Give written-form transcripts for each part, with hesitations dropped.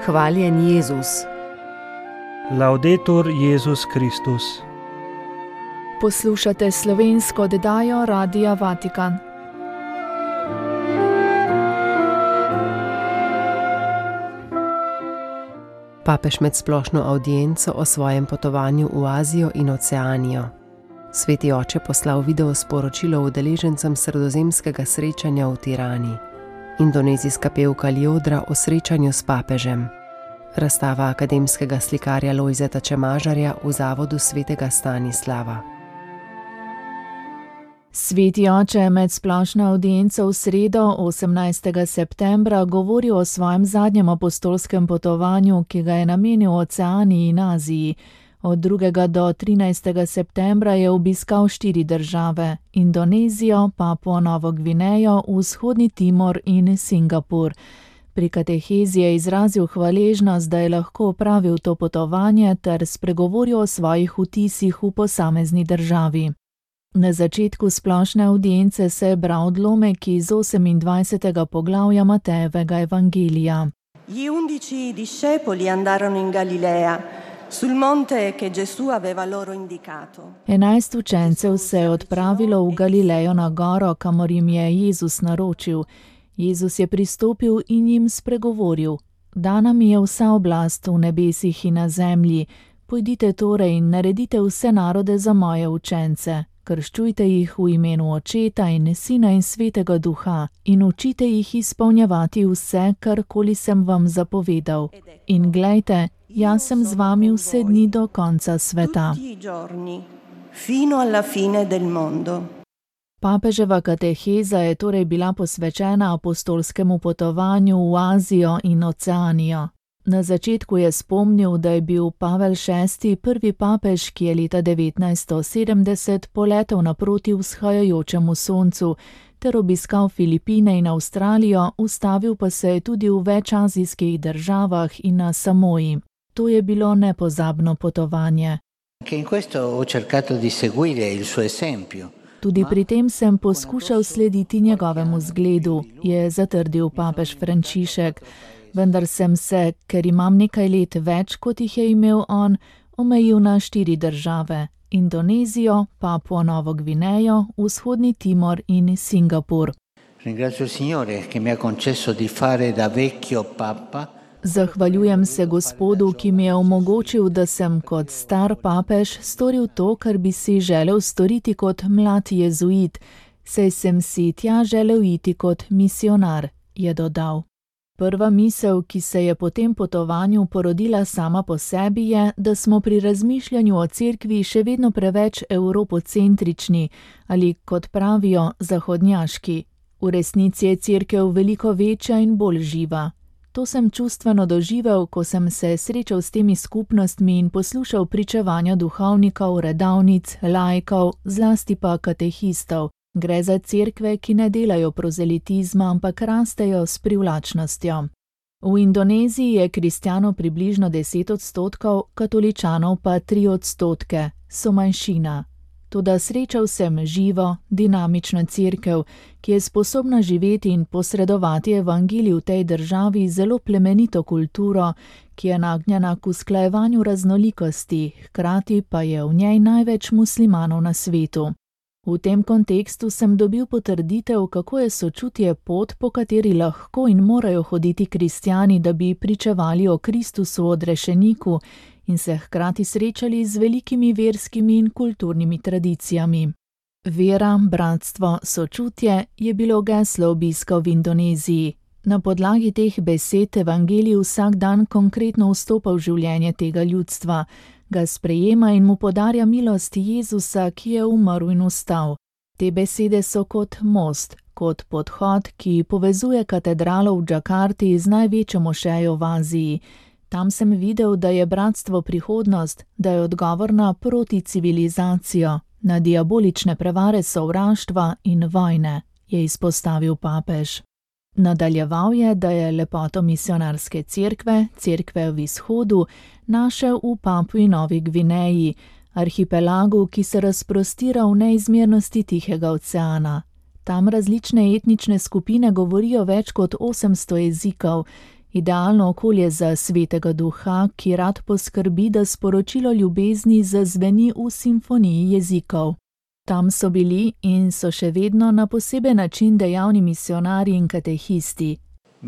Hvaljen Jezus. Laudetur Jezus Kristus. Poslušate slovensko oddajo Radia Vatikan. Papež med splošno avdienco o svojem potovanju v Azijo in Oceanijo. Sveti oče poslal video sporočilo udeležencem sredozemskega srečanja v Tirani. Indonezijska pevka Lyodra o srečanju s papežem. Razstava akademskega slikarja Lojzeta Čemažarja v zavodu svetega Stanislava. Sveti oče med splošno avdienco v sredo 18. septembra govori o svojem zadnjem apostolskem potovanju, ki ga je namenil Oceaniji in Aziji. Od 2. do 13. septembra je obiskal 4 države: Indonezijo, Papuo Novo Gvinejo, Vzhodni Timor in Singapur. Pri katehezi je izrazil hvaležnost, da je lahko opravil to potovanje ter spregovoril o svojih vtisih v posamezni državi. Na začetku splošne avdience se je bral odlomek iz 28. poglavja Matejevega evangelija. Gli 11 discepoli andarono in Galilea, sul monte che Gesù aveva loro indicato. 11 učencev se je odpravilo v Galilejo na goro, kamor jim je Jezus naročil. Jezus je pristopil in jim spregovoril: Dana mi je vsa oblast v nebesih in na zemlji. Pojdite torej in naredite vse narode za moje učence. Krščujte jih v imenu Očeta in Sina in Svetega Duha in učite jih izpolnjevati vse, karkoli sem vam zapovedal. In glejte, jaz sem z vami vse dni do konca sveta. Fino alla fine del mondo. Papeževa kateheza je torej bila posvečena apostolskemu potovanju v Azijo in Oceanijo. Na začetku je spomnil, da je bil Pavel VI. Prvi papež, ki je leta 1970 poletel naproti vzhajajočemu soncu ter obiskal Filipine in Avstralijo, ustavil pa se je tudi v več azijskih državah in na Samoji. To je bilo nepozabno potovanje. Tudi pri tem sem poskušal slediti njegovemu zgledu, je zatrdil papež Frančišek. Vendar sem se, ker imam nekaj let več, kot jih je imel on, omejil na 4 države: Indonezijo, Papuo Novo Gvinejo, Vzhodni Timor in Singapur. Zahvaljujem se Gospodu, ki mi je omogočil, da sem kot star papež storil to, kar bi si želel storiti kot mlad jezuit, saj sem si tja želel iti kot misionar, je dodal. Prva misel, ki se je po tem potovanju porodila sama po sebi, je, da smo pri razmišljanju o cerkvi še vedno preveč evropocentrični ali, kot pravijo, zahodnjaški. V resnici je cerkev veliko večja in bolj živa. To sem čustveno doživel, ko sem se srečal s temi skupnostmi in poslušal pričevanja duhovnikov, redavnic, laikov, zlasti pa katehistov. Gre za cerkve, ki ne delajo prozelitizma, ampak rastejo s privlačnostjo. V Indoneziji je kristjanov približno 10%, katoličanov pa 3%, so manjšina. Toda srečal sem živo, dinamično cerkev, ki je sposobna živeti in posredovati evangelij v tej državi zelo plemenito kulturo, ki je nagnjena k usklajevanju raznolikosti, hkrati pa je v njej največ muslimanov na svetu. V tem kontekstu sem dobil potrditev, kako je sočutje pot, po kateri lahko in morajo hoditi kristjani, da bi pričevali o Kristusu odrešeniku in se hkrati srečali z velikimi verskimi in kulturnimi tradicijami. Vera, bratstvo, sočutje je bilo geslo obiska v Indoneziji. Na podlagi teh besed evangelij vsak dan konkretno vstopa v življenje tega ljudstva, ga sprejema in mu podarja milost Jezusa, ki je umrl in vstal. Te besede so kot most, kot podhod, ki povezuje katedralo v Džakarti z največjo mošejo v Aziji. Tam sem videl, da je bratstvo prihodnost, da je odgovor na proticivilizacijo, na diabolične prevare sovraštva in vojne, je izpostavil papež. Nadaljeval je, da je lepoto misionarske cerkve, cerkve v Vzhodu, našel v Papui Novi Gvineji, arhipelagu, ki se razprostira v neizmernosti Tihega oceana. Tam različne etnične skupine govorijo več kot 800 jezikov, Idealno okolje za svetega duha, ki rad poskrbi, da sporočilo ljubezni zazveni v simfoniji jezikov. Tam so bili in so še vedno na poseben način dejavni misionarji in katehisti.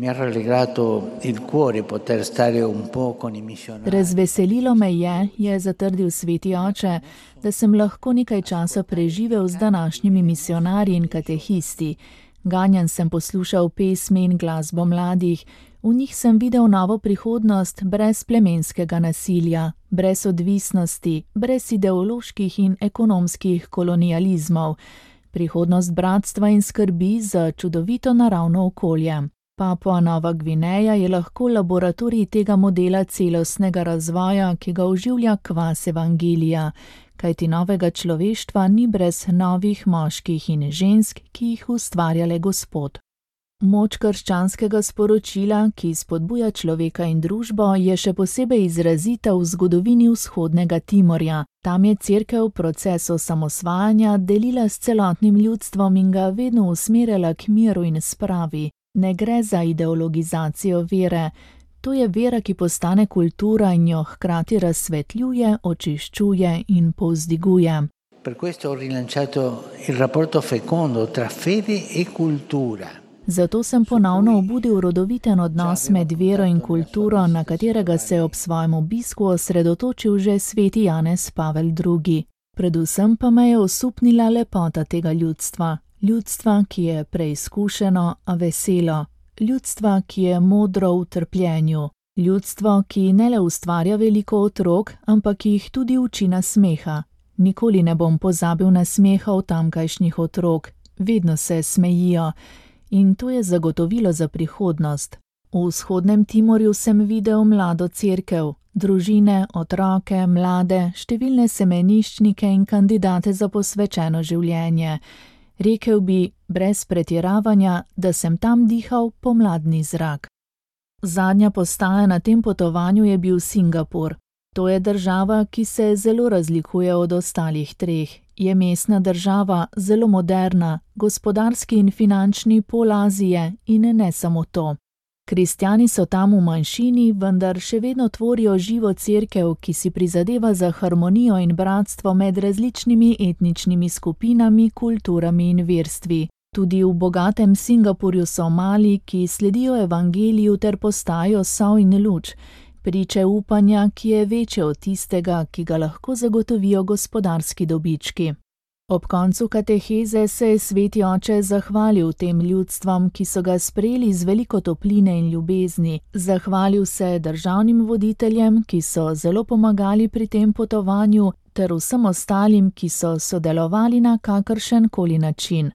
Razveselilo me je zatrdil sveti oče, da sem lahko nekaj časa preživel z današnjimi misionarji in katehisti. Ganjan sem poslušal pesmi in glasbo mladih, v njih sem videl novo prihodnost brez plemenskega nasilja, brez odvisnosti, brez ideoloških in ekonomskih kolonializmov, prihodnost bratstva in skrbi za čudovito naravno okolje. Papua Nova Gvineja je lahko laboratorij tega modela celostnega razvoja, ki ga oživlja kvas evangelija, kajti novega človeštva ni brez novih moških in žensk, ki jih ustvarja le Gospod. Moč krščanskega sporočila, ki spodbuja človeka in družbo, je še posebej izrazita v zgodovini vzhodnega Timorja. Tam je cerkev proces osamosvajanja delila s celotnim ljudstvom in ga vedno usmerjala k miru in spravi. Ne gre za ideologizacijo vere. To je vera, ki postane kultura in jo hkrati razsvetljuje, očiščuje in povzdiguje. Per questo ho rilanciato il rapporto fecondo tra fede e cultura. Zato sem ponovno obudil rodoviten odnos med vero in kulturo, na katerega se je ob svojem obisku osredotočil že sveti Janez Pavel II. Predvsem pa me je osupnila lepota tega ljudstva. Ljudstva, ki je preizkušeno, a veselo. Ljudstva, ki je modro v trpljenju. Ljudstvo, ki ne le ustvarja veliko otrok, ampak jih tudi uči nasmeha. Nikoli ne bom pozabil nasmehov tamkajšnjih otrok. Vedno se smejijo. In to je zagotovilo za prihodnost. V vzhodnem Timorju sem videl mlado cerkev, družine, otroke, mlade, številne semeniščnike in kandidate za posvečeno življenje. Rekel bi, brez pretiravanja, da sem tam dihal pomladni zrak. Zadnja postaja na tem potovanju je bil Singapur. To je država, ki se zelo razlikuje od ostalih treh. Je mestna država, zelo moderna, gospodarski in finančni pol Azije in ne samo to. Kristjani so tam v manjšini, vendar še vedno tvorijo živo cerkev, ki si prizadeva za harmonijo in bratstvo med različnimi etničnimi skupinami, kulturami in verstvi. Tudi v bogatem Singapurju so mali, ki sledijo evangeliju ter postajajo sol in luč, priče upanja, ki je večje od tistega, ki ga lahko zagotovijo gospodarski dobički. Ob koncu kateheze se je sveti oče zahvalil tem ljudstvom, ki so ga sprejeli z veliko topline in ljubezni. Zahvalil se državnim voditeljem, ki so zelo pomagali pri tem potovanju, ter vsem ostalim, ki so sodelovali na kakršenkoli način.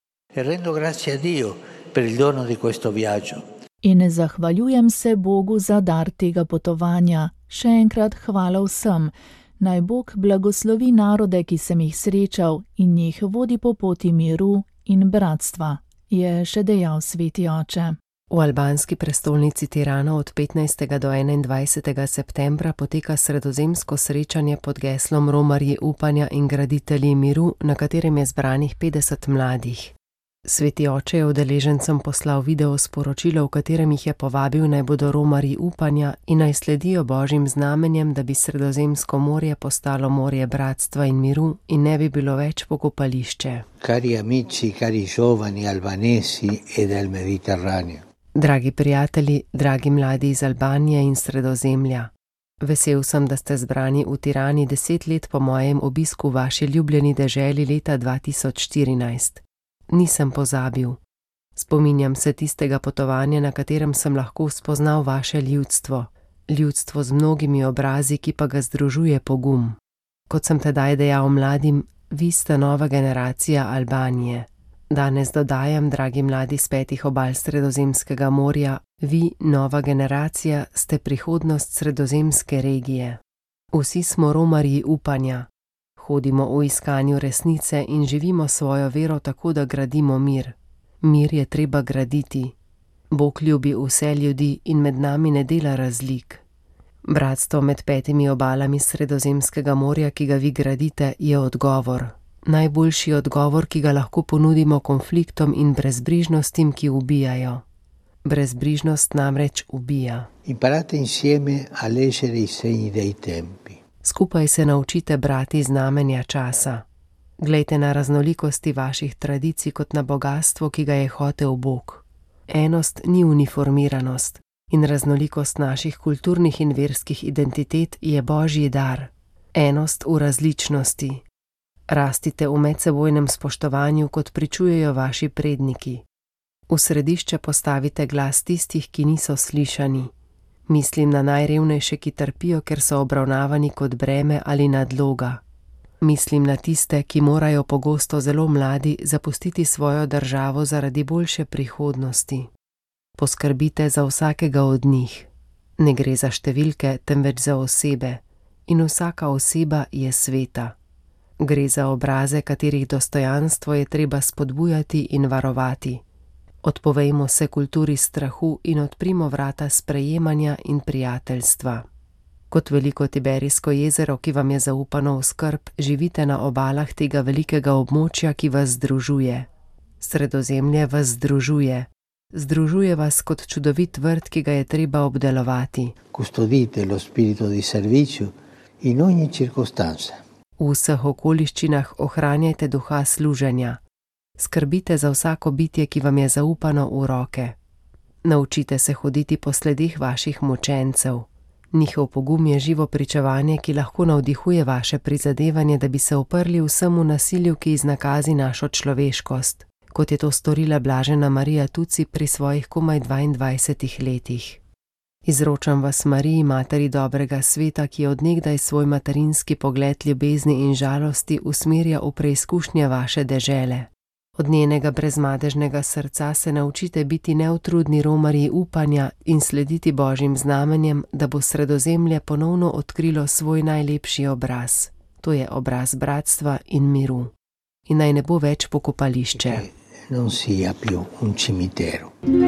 In zahvaljujem se Bogu za dar tega potovanja. Še enkrat hvala vsem. Naj Bog blagoslovi narode, ki sem jih srečal, in jih vodi po poti miru in bratstva, je še dejal sveti oče. V albanski prestolnici Tirana od 15. do 21. septembra poteka sredozemsko srečanje pod geslom Romarji upanja in graditelji miru, na katerem je zbranih 50 mladih. Sveti oče je udeležencem poslal video sporočilo, v katerem jih je povabil, naj bodo romarji upanja in naj sledijo božjim znamenjem, da bi Sredozemsko morje postalo morje bratstva in miru in ne bi bilo več pokopališče. Cari amici, cari giovani albanesi e del Mediterraneo. Dragi prijatelji, dragi mladi iz Albanije in Sredozemlja. Vesel sem, da ste zbrani v Tirani 10 let po mojem obisku v vaši ljubljeni deželi leta 2014. Nisem pozabil. Spominjam se tistega potovanja, na katerem sem lahko spoznal vaše ljudstvo. Ljudstvo z mnogimi obrazi, ki pa ga združuje pogum. Kot sem tedaj dejal mladim, vi ste nova generacija Albanije. Danes dodajam, dragi mladi s 5 obal Sredozemskega morja, vi, nova generacija, ste prihodnost sredozemske regije. Vsi smo romarji upanja. Hodimo v iskanju resnice in živimo svojo vero tako, da gradimo mir. Mir je treba graditi. Bog ljubi vse ljudi in med nami ne dela razlik. Bratstvo med 5 obalami Sredozemskega morja, ki ga vi gradite, je odgovor. Najboljši odgovor, ki ga lahko ponudimo konfliktom in brezbrižnostim, ki ubijajo. Brezbrižnost namreč ubija. Imparate insieme a leggere i segni dei tempi. Skupaj se naučite brati znamenja časa. Glejte na raznolikosti vaših tradicij kot na bogastvo, ki ga je hotel Bog. Enost ni uniformiranost in raznolikost naših kulturnih in verskih identitet je Božji dar. Enost v različnosti. Rastite v medsebojnem spoštovanju, kot pričujejo vaši predniki. V središče postavite glas tistih, ki niso slišani. Mislim na najrevnejše, ki trpijo, ker so obravnavani kot breme ali nadloga. Mislim na tiste, ki morajo pogosto zelo mladi zapustiti svojo državo zaradi boljše prihodnosti. Poskrbite za vsakega od njih. Ne gre za številke, temveč za osebe. In vsaka oseba je sveta. Gre za obraze, katerih dostojanstvo je treba spodbujati in varovati. Odpovejmo se kulturi strahu in odprimo vrata sprejemanja in prijateljstva. Kot veliko Tiberijsko jezero, ki vam je zaupano v skrb, živite na obalah tega velikega območja, ki vas združuje. Sredozemlje vas združuje. Združuje vas kot čudovit vrt, ki ga je treba obdelovati. Custodite lo spirito di servizio in ogni circostanza. V vseh okoliščinah ohranjajte duha služenja. Skrbite za vsako bitje, ki vam je zaupano v roke. Naučite se hoditi po sledih vaših mučencev. Njihov pogum je živo pričevanje, ki lahko navdihuje vaše prizadevanje, da bi se uprli vsemu nasilju, ki iznakazi našo človeškost, kot je to storila blažena Marija Tuci pri svojih komaj 22 letih. Izročam vas Mariji, materi dobrega sveta, ki od nekdaj svoj materinski pogled ljubezni in žalosti usmerja v preizkušnje vaše dežele. Od njenega brezmadežnega srca se naučite biti neutrudni romarji upanja in slediti Božjim znamenjem, da bo Sredozemlje ponovno odkrilo svoj najlepši obraz. To je obraz bratstva in miru. In naj ne bo več pokopališče. Non sia più un cimitero.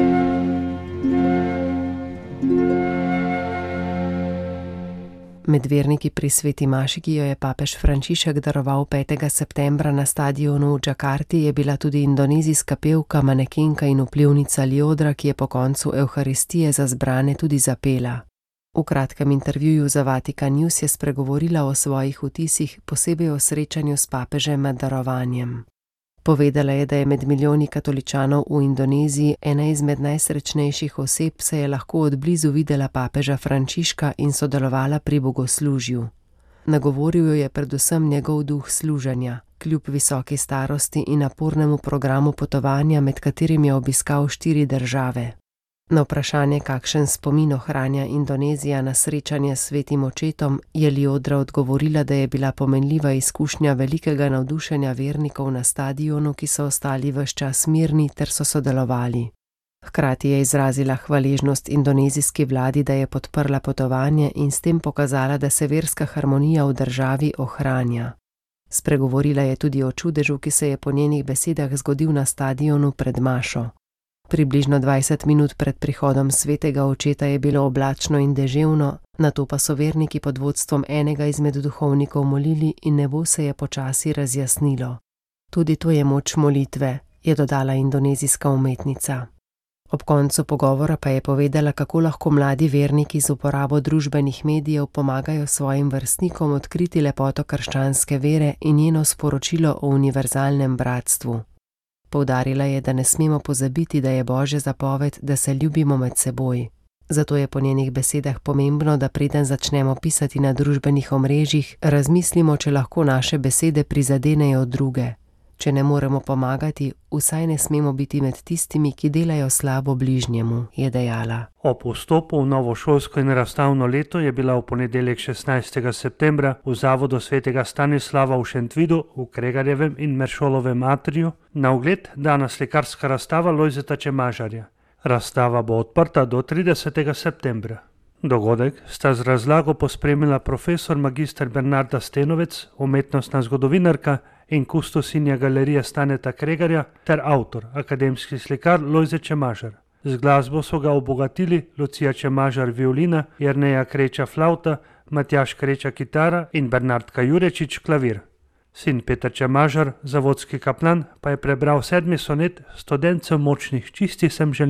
Med verniki pri sveti maši, ki jo je papež Frančišek daroval 5. septembra na stadionu v Džakarti, je bila tudi indonezijska pevka, manekenka in vplivnica Liodra, ki je po koncu evharistije za zbrane tudi zapela. V kratkem intervjuju za Vatikan News je spregovorila o svojih vtisih, posebej o srečanju s papežem med darovanjem. Povedala je, da je med milijoni katoličanov v Indoneziji ena izmed najsrečnejših oseb, saj je lahko od blizu videla papeža Frančiška in sodelovala pri bogoslužju. Nagovoril jo je predvsem njegov duh služenja, kljub visoki starosti in napornemu programu potovanja, med katerim je obiskal 4 države. Na vprašanje, kakšen spomin ohranja Indonezija na srečanje s svetim očetom, je Liodra odgovorila, da je bila pomenljiva izkušnja velikega navdušenja vernikov na stadionu, ki so ostali ves čas mirni ter so sodelovali. Hkrati je izrazila hvaležnost indonezijski vladi, da je podprla potovanje in s tem pokazala, da se verska harmonija v državi ohranja. Spregovorila je tudi o čudežu, ki se je po njenih besedah zgodil na stadionu pred mašo. Približno 20 minut pred prihodom svetega očeta je bilo oblačno in deževno, nato pa so verniki pod vodstvom enega izmed duhovnikov molili in nebo se je počasi razjasnilo. Tudi to je moč molitve, je dodala indonezijska umetnica. Ob koncu pogovora pa je povedala, kako lahko mladi verniki z uporabo družbenih medijev pomagajo svojim vrstnikom odkriti lepoto krščanske vere in njeno sporočilo o univerzalnem bratstvu. Poudarila je, da ne smemo pozabiti, da je Božja zapoved, da se ljubimo med seboj. Zato je po njenih besedah pomembno, da preden začnemo pisati na družbenih omrežjih, razmislimo, če lahko naše besede prizadenejo druge. Če ne moremo pomagati, vsaj ne smemo biti med tistimi, ki delajo slabo bližnjemu, je dejala. Ob vstopu v novo šolsko in razstavno leto je bila v ponedeljek 16. septembra v zavodu svetega Stanislava v Šentvidu v Kregarjevem in Meršolovem atriju na ogled dana slikarska razstava Lojzeta Čemažarja. Razstava bo odprta do 30. septembra. Dogodek sta z razlago pospremila profesor magister Bernarda Stenovec, umetnostna zgodovinarka in kustosinja galerije Staneta Kregarja ter avtor, akademski slikar Lojze Čemažar. Z glasbo so ga obogatili Lucija Čemažar violina, Jerneja Kreča flavta, Matjaž Kreča kitara in Bernardka Jurečič klavir. Sin Peter Čemažar, zavodski kaplan, pa je prebral 7. sonet Studencev močnih, čisti sem željan,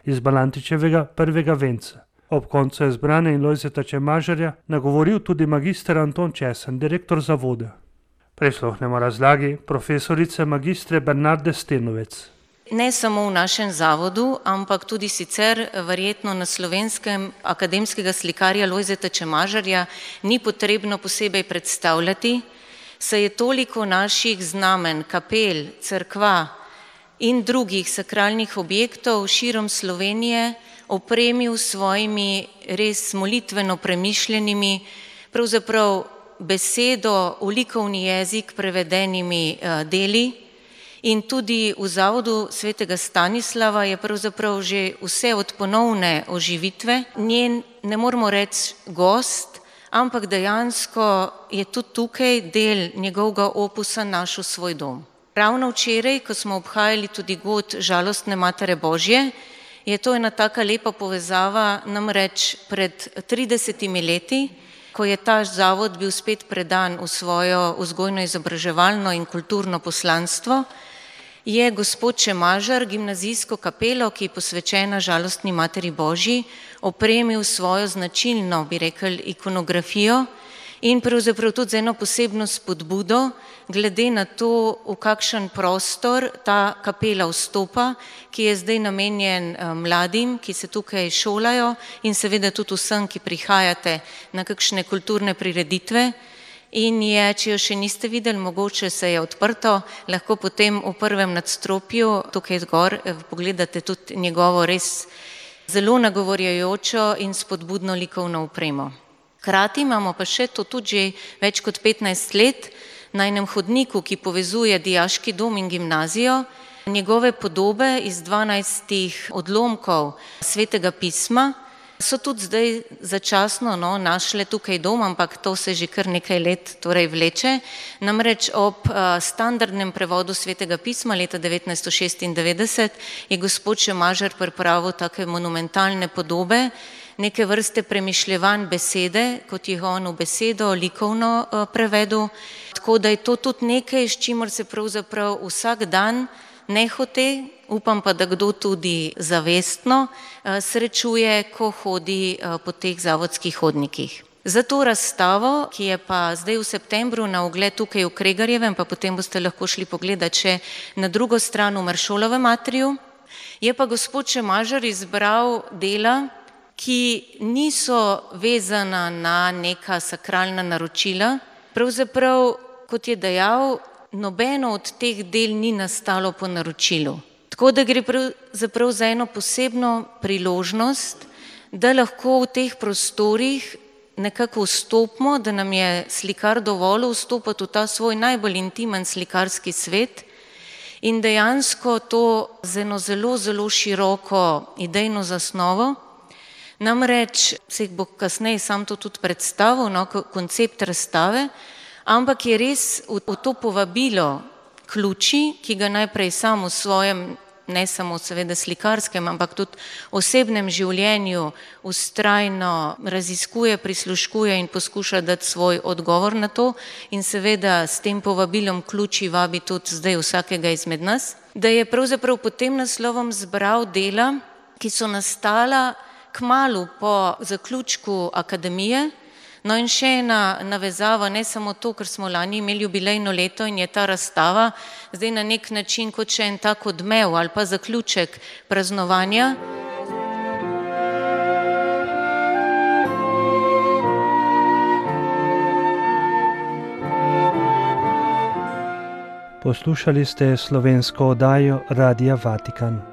iz Balantičevega prvega venca. Ob koncu je zbrane in Lojzeta Čemažarja nagovoril tudi magister Anton Česen, direktor zavoda. Prisluhnemo razlagi profesorice magistre Bernarde Stenovec. Ne samo v našem zavodu, ampak tudi sicer verjetno na Slovenskem akademskega slikarja Lojzeta Čemažarja ni potrebno posebej predstavljati, saj je toliko naših znamen, kapel, cerkva in drugih sakralnih objektov širom Slovenije opremil s svojimi res molitveno premišljenimi, pravzaprav besedo v likovni jezik prevedenimi deli. In tudi v zavodu svetega Stanislava je pravzaprav že vse od ponovne oživitve njen, ne moramo reči gost, ampak dejansko je tudi tukaj del njegovega opusa našel svoj dom. Ravno včeraj, ko smo obhajali tudi god Žalostne Matere Božje, je to ena taka lepa povezava, namreč pred 30 leti, ko je ta zavod bil spet predan v svojo vzgojno-izobraževalno in kulturno poslanstvo, je gospod Čemažar gimnazijsko kapelo, ki je posvečena Žalostni Materi Božji, opremil svojo značilno, bi rekel, ikonografijo in pravzaprav tudi z eno posebno spodbudo, glede na to, v kakšen prostor ta kapela vstopa, ki je zdaj namenjen mladim, ki se tukaj šolajo in seveda tudi vsem, ki prihajate na kakšne kulturne prireditve. In je, če jo še niste videli, mogoče se je odprto, lahko potem v prvem nadstropju, tukaj zgor, pogledate tudi njegovo res zelo nagovorjajočo in spodbudno likovno opremo. Hkrati imamo pa še to tudi že več kot 15 let na enem hodniku, ki povezuje dijaški dom in gimnazijo, njegove podobe iz 12 odlomkov Svetega pisma, so tudi zdaj začasno našle tukaj dom, ampak to se že kar nekaj let torej vleče. Namreč ob standardnem prevodu Svetega pisma leta 1996 je gospod Čemažar pripravil take monumentalne podobe, neke vrste premišljevanj besede, kot jih on v besedo likovno prevedel. Tako da je to tudi nekaj, s čimer se pravzaprav vsak dan nehote, upam pa, da kdo tudi zavestno srečuje, ko hodi po teh zavodskih hodnikih. Za to razstavo, ki je pa zdaj v septembru na ogled tukaj v Kregarjevem, pa potem boste lahko šli pogledat še na drugo stran v Maršolovem atriju, je pa gospod Čemažar izbral dela, ki niso vezana na neka sakralna naročila. Pravzaprav, kot je dejal, nobeno od teh del ni nastalo po naročilu. Tako da gre pravzaprav za eno posebno priložnost, da lahko v teh prostorih nekako vstopimo, da nam je slikar dovolil vstopati v ta svoj najbolj intimen slikarski svet in dejansko to z eno zelo, zelo široko idejno zasnovo. Namreč se bo kasneje sam to tudi predstavil, koncept razstave, ampak je res v to povabilo ključi, ki ga najprej sam v svojem, ne samo seveda slikarskem, ampak tudi osebnem življenju vztrajno raziskuje, prisluškuje in poskuša dati svoj odgovor na to in seveda s tem povabilom ključi vabi tudi zdaj vsakega izmed nas, da je pravzaprav pod tem naslovom zbral dela, ki so nastala kmalu po zaključku akademije. No in še ena navezava, ne samo to, ker smo lani imeli jubilejno leto in je ta razstava zdaj na nek način kot še en tak odmev ali pa zaključek praznovanja. Poslušali ste slovensko oddajo Radia Vatikan.